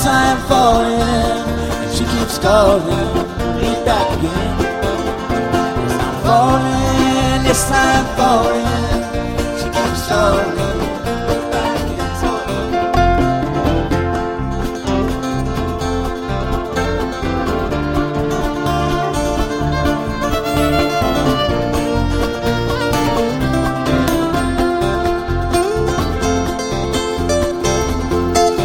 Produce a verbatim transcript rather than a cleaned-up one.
yes, I'm falling. And she keeps calling me back again. Yes, I'm falling, yes, I'm falling.